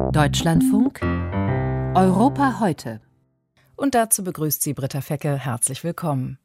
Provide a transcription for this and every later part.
Deutschlandfunk Europa heute. Und dazu begrüßt sie Britta Fecke. Herzlich willkommen.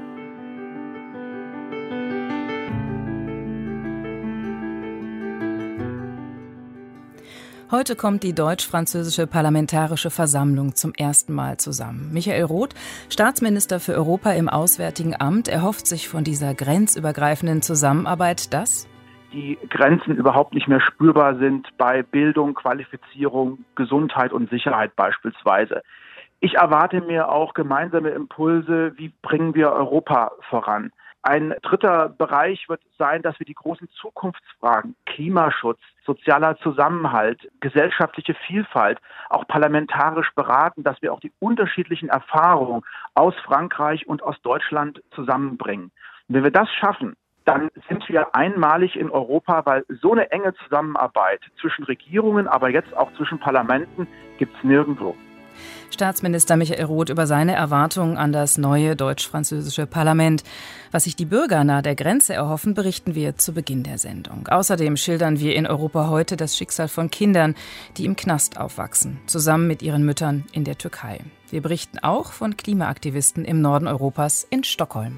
Heute kommt die deutsch-französische Parlamentarische Versammlung zum ersten Mal zusammen. Michael Roth, Staatsminister für Europa im Auswärtigen Amt, erhofft sich von dieser grenzübergreifenden Zusammenarbeit, dass die Grenzen überhaupt nicht mehr spürbar sind bei Bildung, Qualifizierung, Gesundheit und Sicherheit beispielsweise. Ich erwarte mir auch gemeinsame Impulse, wie bringen wir Europa voran. Ein dritter Bereich wird sein, dass wir die großen Zukunftsfragen, Klimaschutz, sozialer Zusammenhalt, gesellschaftliche Vielfalt auch parlamentarisch beraten, dass wir auch die unterschiedlichen Erfahrungen aus Frankreich und aus Deutschland zusammenbringen. Und wenn wir das schaffen, dann sind wir einmalig in Europa, weil so eine enge Zusammenarbeit zwischen Regierungen, aber jetzt auch zwischen Parlamenten gibt es nirgendwo. Staatsminister Michael Roth über seine Erwartungen an das neue deutsch-französische Parlament. Was sich die Bürger nahe der Grenze erhoffen, berichten wir zu Beginn der Sendung. Außerdem schildern wir in Europa heute das Schicksal von Kindern, die im Knast aufwachsen, zusammen mit ihren Müttern in der Türkei. Wir berichten auch von Klimaaktivisten im Norden Europas in Stockholm.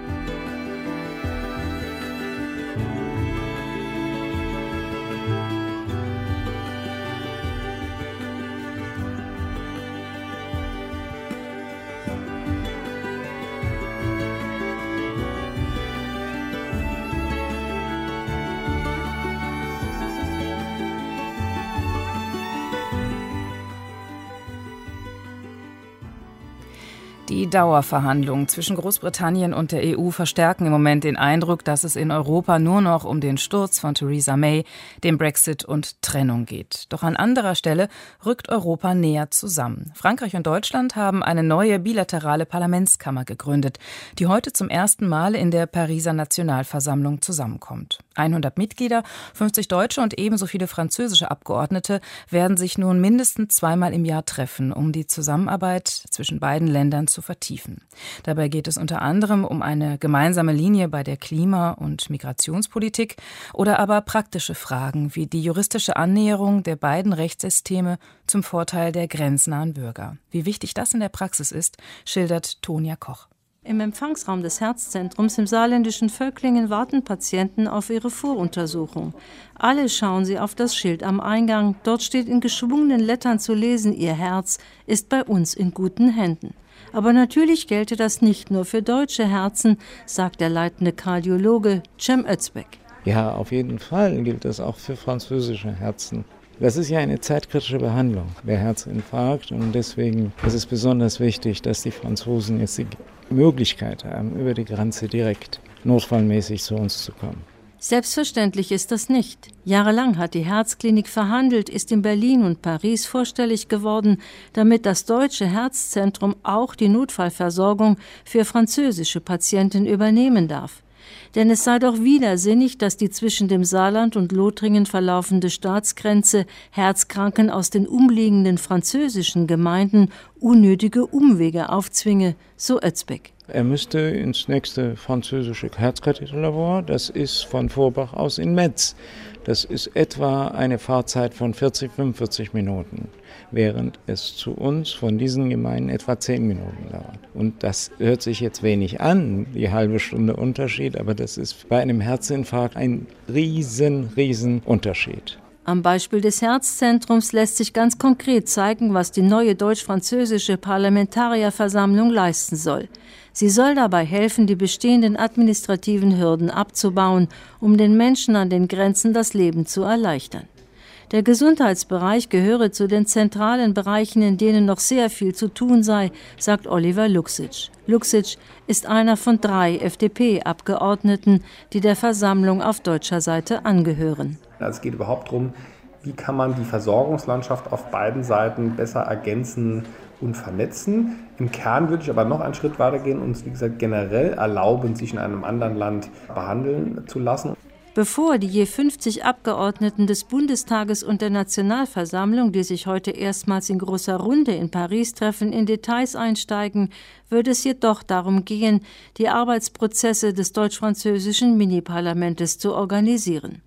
Die Dauerverhandlungen zwischen Großbritannien und der EU verstärken im Moment den Eindruck, dass es in Europa nur noch um den Sturz von Theresa May, den Brexit und Trennung geht. Doch an anderer Stelle rückt Europa näher zusammen. Frankreich und Deutschland haben eine neue bilaterale Parlamentskammer gegründet, die heute zum ersten Mal in der Pariser Nationalversammlung zusammenkommt. 100 Mitglieder, 50 deutsche und ebenso viele französische Abgeordnete werden sich nun mindestens zweimal im Jahr treffen, um die Zusammenarbeit zwischen beiden Ländern zu vertiefen. Dabei geht es unter anderem um eine gemeinsame Linie bei der Klima- und Migrationspolitik oder aber praktische Fragen wie die juristische Annäherung der beiden Rechtssysteme zum Vorteil der grenznahen Bürger. Wie wichtig das in der Praxis ist, schildert Tonja Koch. Im Empfangsraum des Herzzentrums im saarländischen Völklingen warten Patienten auf ihre Voruntersuchung. Alle schauen sie auf das Schild am Eingang. Dort steht in geschwungenen Lettern zu lesen: Ihr Herz ist bei uns in guten Händen. Aber natürlich gelte das nicht nur für deutsche Herzen, sagt der leitende Kardiologe Cem Özbek. Ja, auf jeden Fall gilt das auch für französische Herzen. Das ist ja eine zeitkritische Behandlung, der Herzinfarkt. Und deswegen ist es besonders wichtig, dass die Franzosen jetzt die Möglichkeit haben, über die Grenze direkt notfallmäßig zu uns zu kommen. Selbstverständlich ist das nicht. Jahrelang hat die Herzklinik verhandelt, ist in Berlin und Paris vorstellig geworden, damit das deutsche Herzzentrum auch die Notfallversorgung für französische Patienten übernehmen darf. Denn es sei doch widersinnig, dass die zwischen dem Saarland und Lothringen verlaufende Staatsgrenze Herzkranken aus den umliegenden französischen Gemeinden unnötige Umwege aufzwinge, so Özbek. Er müsste ins nächste französische Herzkatheterlabor, das ist von Vorbach aus in Metz. Das ist etwa eine Fahrzeit von 40-45 Minuten, während es zu uns von diesen Gemeinden etwa 10 Minuten dauert. Und das hört sich jetzt wenig an, die halbe Stunde Unterschied, aber das ist bei einem Herzinfarkt ein riesen Unterschied. Am Beispiel des Herzzentrums lässt sich ganz konkret zeigen, was die neue deutsch-französische Parlamentarierversammlung leisten soll. Sie soll dabei helfen, die bestehenden administrativen Hürden abzubauen, um den Menschen an den Grenzen das Leben zu erleichtern. Der Gesundheitsbereich gehöre zu den zentralen Bereichen, in denen noch sehr viel zu tun sei, sagt Oliver Luksic. Luksic ist einer von 3 FDP-Abgeordneten, die der Versammlung auf deutscher Seite angehören. Es geht überhaupt darum, wie kann man die Versorgungslandschaft auf beiden Seiten besser ergänzen und vernetzen. Im Kern würde ich aber noch einen Schritt weitergehen und uns, wie gesagt, generell erlauben, sich in einem anderen Land behandeln zu lassen. Bevor die je 50 Abgeordneten des Bundestages und der Nationalversammlung, die sich heute erstmals in großer Runde in Paris treffen, in Details einsteigen, wird es jedoch darum gehen, die Arbeitsprozesse des deutsch-französischen Mini-Parlamentes zu organisieren.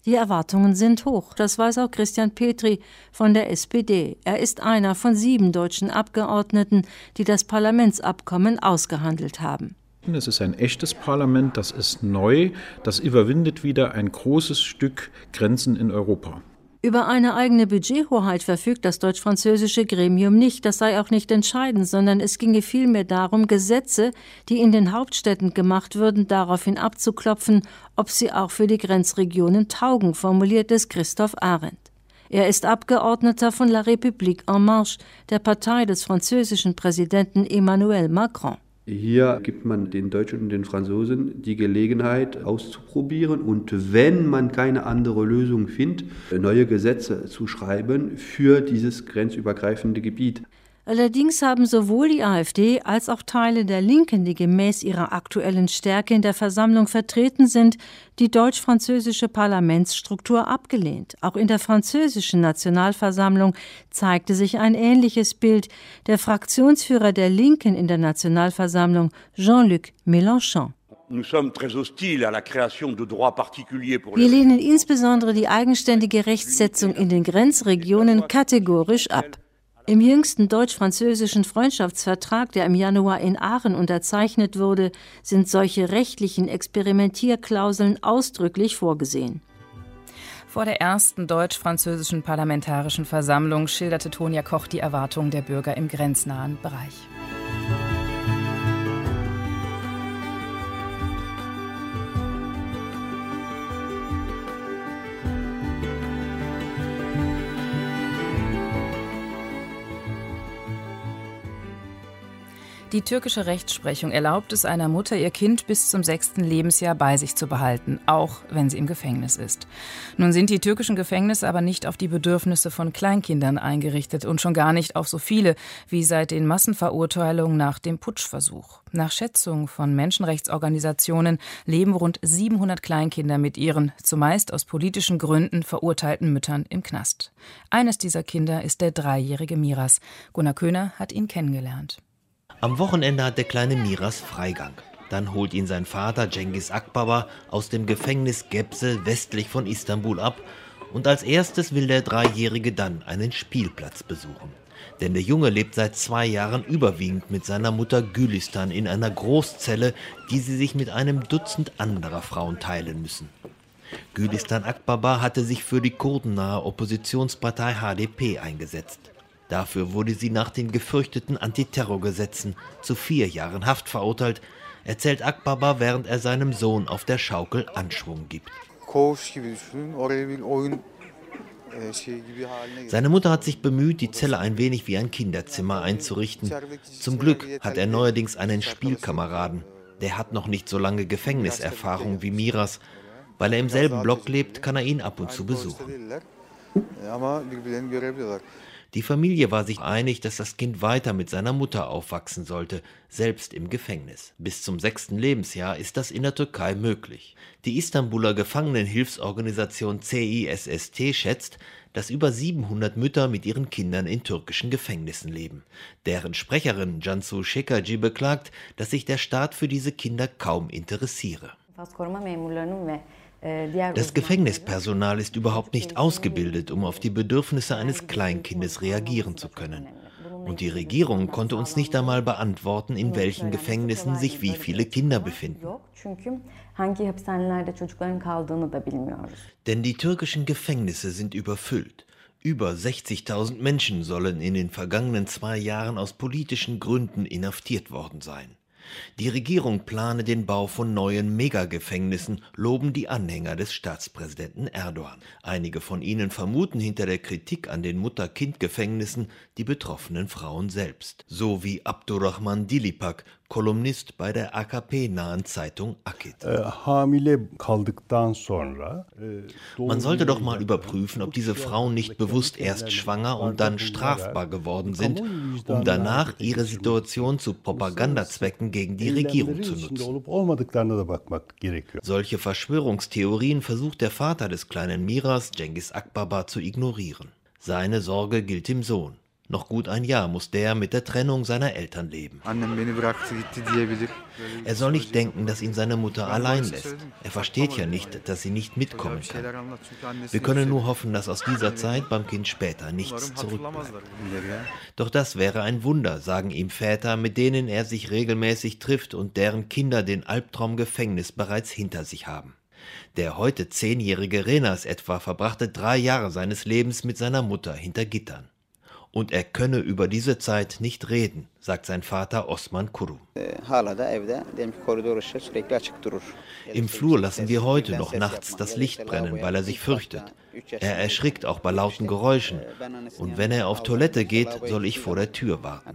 Die Erwartungen sind hoch, das weiß auch Christian Petri von der SPD. Er ist einer von 7 deutschen Abgeordneten, die das Parlamentsabkommen ausgehandelt haben. Es ist ein echtes Parlament, das ist neu, das überwindet wieder ein großes Stück Grenzen in Europa. Über eine eigene Budgethoheit verfügt das deutsch-französische Gremium nicht. Das sei auch nicht entscheidend, sondern es ginge vielmehr darum, Gesetze, die in den Hauptstädten gemacht würden, daraufhin abzuklopfen, ob sie auch für die Grenzregionen taugen, formuliert es Christoph Arendt. Er ist Abgeordneter von La République en Marche, der Partei des französischen Präsidenten Emmanuel Macron. Hier gibt man den Deutschen und den Franzosen die Gelegenheit auszuprobieren und wenn man keine andere Lösung findet, neue Gesetze zu schreiben für dieses grenzübergreifende Gebiet. Allerdings haben sowohl die AfD als auch Teile der Linken, die gemäß ihrer aktuellen Stärke in der Versammlung vertreten sind, die deutsch-französische Parlamentsstruktur abgelehnt. Auch in der französischen Nationalversammlung zeigte sich ein ähnliches Bild. Der Fraktionsführer der Linken in der Nationalversammlung, Jean-Luc Mélenchon. Wir lehnen insbesondere die eigenständige Rechtsetzung in den Grenzregionen kategorisch ab. Im jüngsten deutsch-französischen Freundschaftsvertrag, der im Januar in Aachen unterzeichnet wurde, sind solche rechtlichen Experimentierklauseln ausdrücklich vorgesehen. Vor der ersten deutsch-französischen Parlamentarischen Versammlung schilderte Tonja Koch die Erwartungen der Bürger im grenznahen Bereich. Die türkische Rechtsprechung erlaubt es einer Mutter, ihr Kind bis zum 6. Lebensjahr bei sich zu behalten, auch wenn sie im Gefängnis ist. Nun sind die türkischen Gefängnisse aber nicht auf die Bedürfnisse von Kleinkindern eingerichtet und schon gar nicht auf so viele wie seit den Massenverurteilungen nach dem Putschversuch. Nach Schätzung von Menschenrechtsorganisationen leben rund 700 Kleinkinder mit ihren, zumeist aus politischen Gründen, verurteilten Müttern im Knast. Eines dieser Kinder ist der 3-jährige Miras. Gunnar Köhner hat ihn kennengelernt. Am Wochenende hat der kleine Miras Freigang. Dann holt ihn sein Vater Cengiz Akbaba aus dem Gefängnis Gebze westlich von Istanbul ab. Und als erstes will der 3-Jährige dann einen Spielplatz besuchen. Denn der Junge lebt seit 2 Jahren überwiegend mit seiner Mutter Gülistan in einer Großzelle, die sie sich mit einem Dutzend anderer Frauen teilen müssen. Gülistan Akbaba hatte sich für die kurdennahe Oppositionspartei HDP eingesetzt. Dafür wurde sie nach den gefürchteten Antiterrorgesetzen zu 4 Jahren Haft verurteilt, erzählt Akbaba, während er seinem Sohn auf der Schaukel Anschwung gibt. Seine Mutter hat sich bemüht, die Zelle ein wenig wie ein Kinderzimmer einzurichten. Zum Glück hat er neuerdings einen Spielkameraden. Der hat noch nicht so lange Gefängniserfahrung wie Miras. Weil er im selben Block lebt, kann er ihn ab und zu besuchen. Die Familie war sich einig, dass das Kind weiter mit seiner Mutter aufwachsen sollte, selbst im Gefängnis. Bis zum 6. Lebensjahr ist das in der Türkei möglich. Die Istanbuler Gefangenenhilfsorganisation CISST schätzt, dass über 700 Mütter mit ihren Kindern in türkischen Gefängnissen leben. Deren Sprecherin Cansu Şekerci beklagt, dass sich der Staat für diese Kinder kaum interessiere. Das Gefängnispersonal ist überhaupt nicht ausgebildet, um auf die Bedürfnisse eines Kleinkindes reagieren zu können. Und die Regierung konnte uns nicht einmal beantworten, in welchen Gefängnissen sich wie viele Kinder befinden. Denn die türkischen Gefängnisse sind überfüllt. Über 60.000 Menschen sollen in den vergangenen 2 Jahren aus politischen Gründen inhaftiert worden sein. Die Regierung plane den Bau von neuen Megagefängnissen, loben die Anhänger des Staatspräsidenten Erdogan. Einige von ihnen vermuten hinter der Kritik an den Mutter-Kind-Gefängnissen die betroffenen Frauen selbst. So wie Abdurrahman Dilipak, Kolumnist bei der AKP-nahen Zeitung Akit. Man sollte doch mal überprüfen, ob diese Frauen nicht bewusst erst schwanger und dann strafbar geworden sind, um danach ihre Situation zu Propagandazwecken gegen die Regierung zu nutzen. Solche Verschwörungstheorien versucht der Vater des kleinen Miras, Cengiz Akbaba, zu ignorieren. Seine Sorge gilt dem Sohn. Noch gut ein Jahr muss der mit der Trennung seiner Eltern leben. Er soll nicht denken, dass ihn seine Mutter allein lässt. Er versteht ja nicht, dass sie nicht mitkommen kann. Wir können nur hoffen, dass aus dieser Zeit beim Kind später nichts zurückbleibt. Doch das wäre ein Wunder, sagen ihm Väter, mit denen er sich regelmäßig trifft und deren Kinder den Albtraum Gefängnis bereits hinter sich haben. Der heute 10-jährige Renas etwa verbrachte 3 Jahre seines Lebens mit seiner Mutter hinter Gittern. Und er könne über diese Zeit nicht reden, sagt sein Vater Osman Kuru. Im Flur lassen wir heute noch nachts das Licht brennen, weil er sich fürchtet. Er erschrickt auch bei lauten Geräuschen. Und wenn er auf Toilette geht, soll ich vor der Tür warten.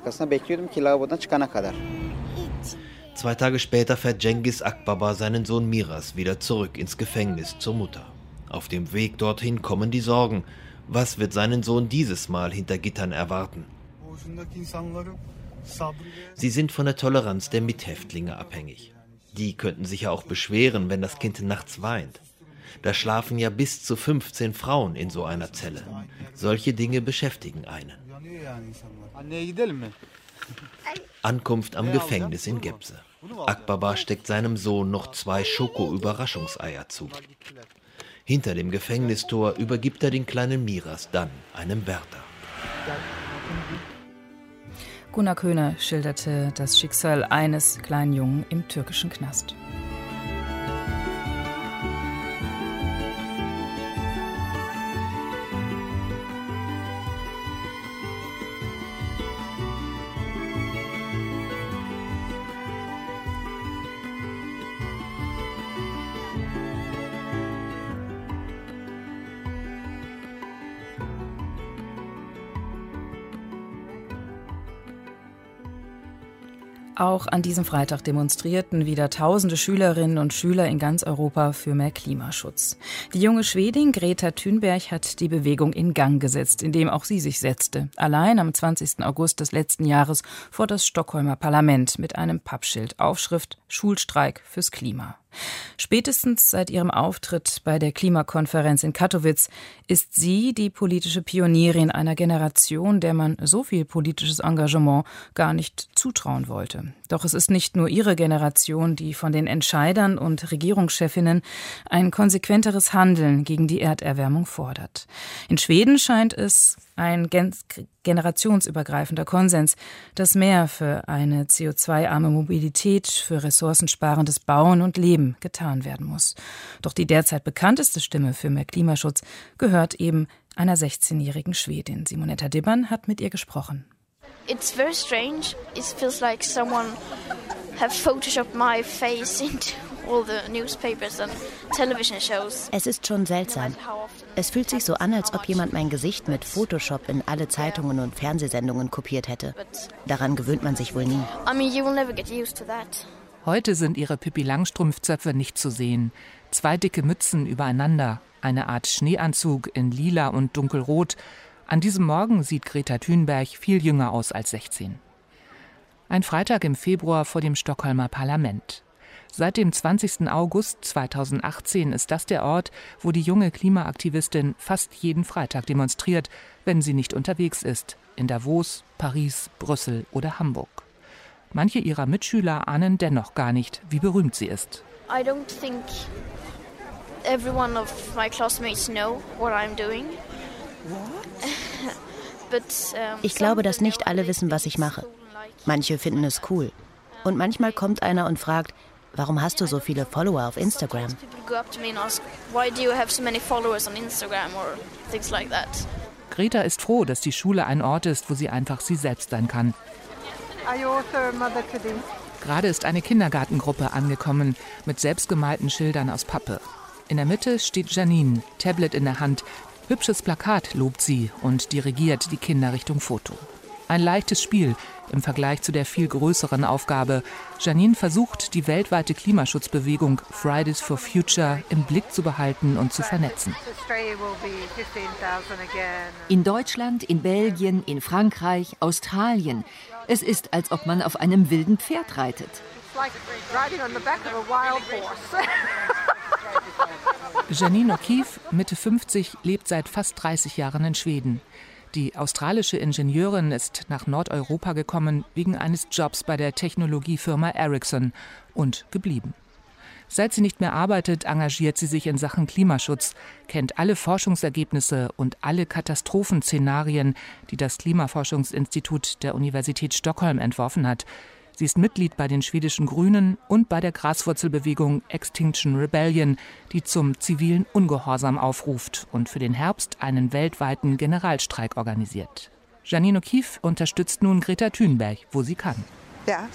2 Tage später fährt Cengiz Akbaba seinen Sohn Miras wieder zurück ins Gefängnis zur Mutter. Auf dem Weg dorthin kommen die Sorgen. Was wird seinen Sohn dieses Mal hinter Gittern erwarten? Sie sind von der Toleranz der Mithäftlinge abhängig. Die könnten sich ja auch beschweren, wenn das Kind nachts weint. Da schlafen ja bis zu 15 Frauen in so einer Zelle. Solche Dinge beschäftigen einen. Ankunft am Gefängnis in Gebze. Akbaba steckt seinem Sohn noch 2 Schoko-Überraschungseier zu. Hinter dem Gefängnistor übergibt er den kleinen Miras dann einem Wärter. Gunnar Köhner schilderte das Schicksal eines kleinen Jungen im türkischen Knast. Auch an diesem Freitag demonstrierten wieder tausende Schülerinnen und Schüler in ganz Europa für mehr Klimaschutz. Die junge Schwedin Greta Thunberg hat die Bewegung in Gang gesetzt, indem auch sie sich setzte. Allein am 20. August des letzten Jahres vor das Stockholmer Parlament mit einem Pappschild, Aufschrift Schulstreik fürs Klima. Spätestens seit ihrem Auftritt bei der Klimakonferenz in Katowice ist sie die politische Pionierin einer Generation, der man so viel politisches Engagement gar nicht zutrauen wollte. Doch es ist nicht nur ihre Generation, die von den Entscheidern und Regierungschefinnen ein konsequenteres Handeln gegen die Erderwärmung fordert. In Schweden scheint es ein generationsübergreifender Konsens, dass mehr für eine CO2-arme Mobilität, für ressourcensparendes Bauen und Leben getan werden muss. Doch die derzeit bekannteste Stimme für mehr Klimaschutz gehört eben einer 16-jährigen Schwedin. Simonetta Dibbern hat mit ihr gesprochen. It's very strange. It feels like someone have photoshopped my face into all the newspapers and television shows. Es ist schon seltsam. Es fühlt sich so an, als ob jemand mein Gesicht mit Photoshop in alle Zeitungen und Fernsehsendungen kopiert hätte. Daran gewöhnt man sich wohl nie. I mean, you will never get used to that. Heute sind ihre Pippi-Langstrumpf-Zöpfe nicht zu sehen. 2 dicke Mützen übereinander, eine Art Schneeanzug in lila und dunkelrot. An diesem Morgen sieht Greta Thunberg viel jünger aus als 16. Ein Freitag im Februar vor dem Stockholmer Parlament. Seit dem 20. August 2018 ist das der Ort, wo die junge Klimaaktivistin fast jeden Freitag demonstriert, wenn sie nicht unterwegs ist, in Davos, Paris, Brüssel oder Hamburg. Manche ihrer Mitschüler ahnen dennoch gar nicht, wie berühmt sie ist. I don't think everyone of my classmates know what I'm doing. Ich glaube, dass nicht alle wissen, was ich mache. Manche finden es cool. Und manchmal kommt einer und fragt, warum hast du so viele Follower auf Instagram? Greta ist froh, dass die Schule ein Ort ist, wo sie einfach sie selbst sein kann. Gerade ist eine Kindergartengruppe angekommen mit selbstgemalten Schildern aus Pappe. In der Mitte steht Janine, Tablet in der Hand. Hübsches Plakat lobt sie und dirigiert die Kinder Richtung Foto. Ein leichtes Spiel im Vergleich zu der viel größeren Aufgabe. Janine versucht, die weltweite Klimaschutzbewegung Fridays for Future im Blick zu behalten und zu vernetzen. In Deutschland, in Belgien, in Frankreich, Australien. Es ist, als ob man auf einem wilden Pferd reitet. Janine O'Keefe, Mitte 50, lebt seit fast 30 Jahren in Schweden. Die australische Ingenieurin ist nach Nordeuropa gekommen wegen eines Jobs bei der Technologiefirma Ericsson und geblieben. Seit sie nicht mehr arbeitet, engagiert sie sich in Sachen Klimaschutz, kennt alle Forschungsergebnisse und alle Katastrophenszenarien, die das Klimaforschungsinstitut der Universität Stockholm entworfen hat. Sie ist Mitglied bei den schwedischen Grünen und bei der Graswurzelbewegung Extinction Rebellion, die zum zivilen Ungehorsam aufruft und für den Herbst einen weltweiten Generalstreik organisiert. Janine O'Keefe unterstützt nun Greta Thunberg, wo sie kann. Ja.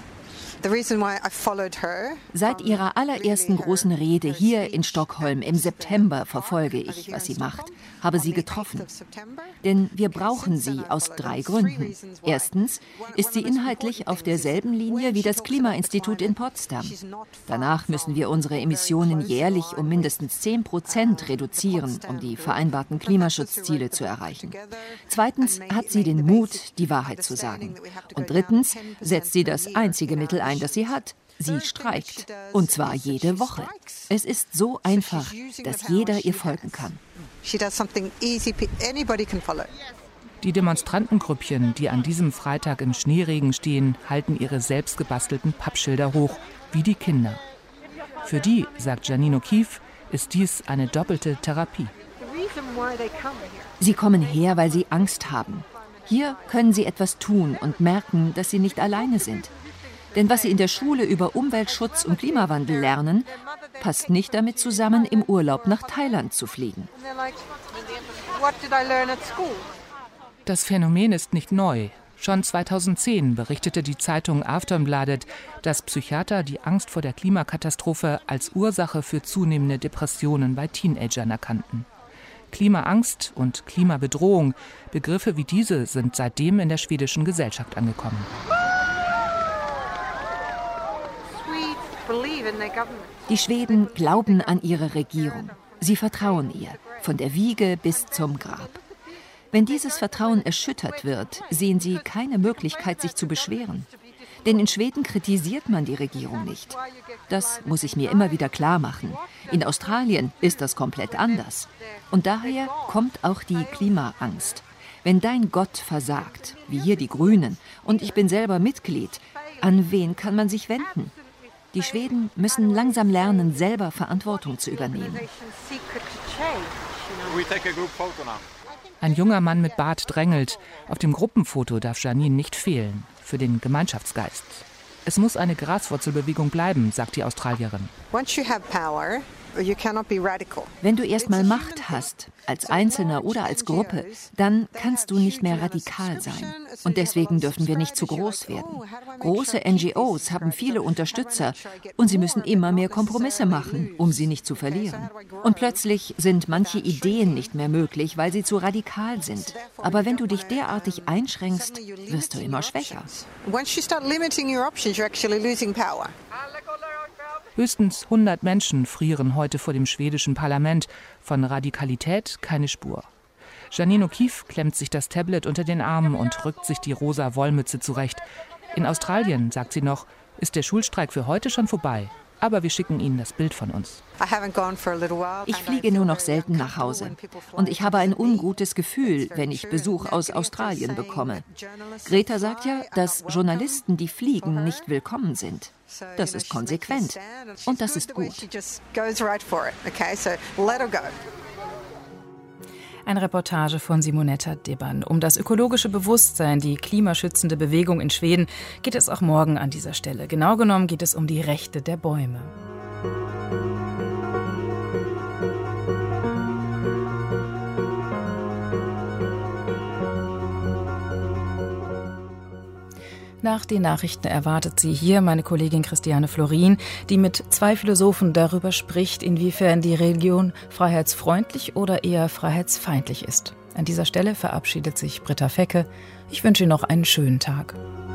Seit ihrer allerersten großen Rede hier in Stockholm im September verfolge ich, was sie macht, habe sie getroffen. Denn wir brauchen sie aus 3 Gründen. Erstens ist sie inhaltlich auf derselben Linie wie das Klimainstitut in Potsdam. Danach müssen wir unsere Emissionen jährlich um mindestens 10% reduzieren, um die vereinbarten Klimaschutzziele zu erreichen. Zweitens hat sie den Mut, die Wahrheit zu sagen. Und drittens setzt sie das einzige Mittel ein, das sie hat. Sie streikt. Und zwar jede Woche. Es ist so einfach, dass jeder ihr folgen kann. Die Demonstrantengrüppchen, die an diesem Freitag im Schneeregen stehen, halten ihre selbstgebastelten Pappschilder hoch, wie die Kinder. Für die, sagt Janine O'Keefe, ist dies eine doppelte Therapie. Sie kommen her, weil sie Angst haben. Hier können sie etwas tun und merken, dass sie nicht alleine sind. Denn was sie in der Schule über Umweltschutz und Klimawandel lernen, passt nicht damit zusammen, im Urlaub nach Thailand zu fliegen. Das Phänomen ist nicht neu. Schon 2010 berichtete die Zeitung Aftonbladet, dass Psychiater die Angst vor der Klimakatastrophe als Ursache für zunehmende Depressionen bei Teenagern erkannten. Klimaangst und Klimabedrohung, Begriffe wie diese sind seitdem in der schwedischen Gesellschaft angekommen. Die Schweden glauben an ihre Regierung. Sie vertrauen ihr, von der Wiege bis zum Grab. Wenn dieses Vertrauen erschüttert wird, sehen sie keine Möglichkeit, sich zu beschweren. Denn in Schweden kritisiert man die Regierung nicht. Das muss ich mir immer wieder klar machen. In Australien ist das komplett anders. Und daher kommt auch die Klimaangst. Wenn dein Gott versagt, wie hier die Grünen, und ich bin selber Mitglied, an wen kann man sich wenden? Die Schweden müssen langsam lernen, selber Verantwortung zu übernehmen. Ein junger Mann mit Bart drängelt. Auf dem Gruppenfoto darf Janine nicht fehlen. Für den Gemeinschaftsgeist. Es muss eine Graswurzelbewegung bleiben, sagt die Australierin. Wenn du erstmal Macht hast, als Einzelner oder als Gruppe, dann kannst du nicht mehr radikal sein. Und deswegen dürfen wir nicht zu groß werden. Große NGOs haben viele Unterstützer und sie müssen immer mehr Kompromisse machen, um sie nicht zu verlieren. Und plötzlich sind manche Ideen nicht mehr möglich, weil sie zu radikal sind. Aber wenn du dich derartig einschränkst, wirst du immer schwächer. Höchstens 100 Menschen frieren heute vor dem schwedischen Parlament. Von Radikalität keine Spur. Janine O'Keefe klemmt sich das Tablet unter den Arm und rückt sich die rosa Wollmütze zurecht. In Australien, sagt sie noch, ist der Schulstreik für heute schon vorbei. Aber wir schicken Ihnen das Bild von uns. Ich fliege nur noch selten nach Hause. Und ich habe ein ungutes Gefühl, wenn ich Besuch aus Australien bekomme. Greta sagt ja, dass Journalisten, die fliegen, nicht willkommen sind. Das ist konsequent. Und das ist gut. Eine Reportage von Simonetta Dibban. Um das ökologische Bewusstsein, die klimaschützende Bewegung in Schweden, geht es auch morgen an dieser Stelle. Genau genommen geht es um die Rechte der Bäume. Nach den Nachrichten erwartet sie hier meine Kollegin Christiane Florin, die mit 2 Philosophen darüber spricht, inwiefern die Religion freiheitsfreundlich oder eher freiheitsfeindlich ist. An dieser Stelle verabschiedet sich Britta Fecke. Ich wünsche Ihnen noch einen schönen Tag.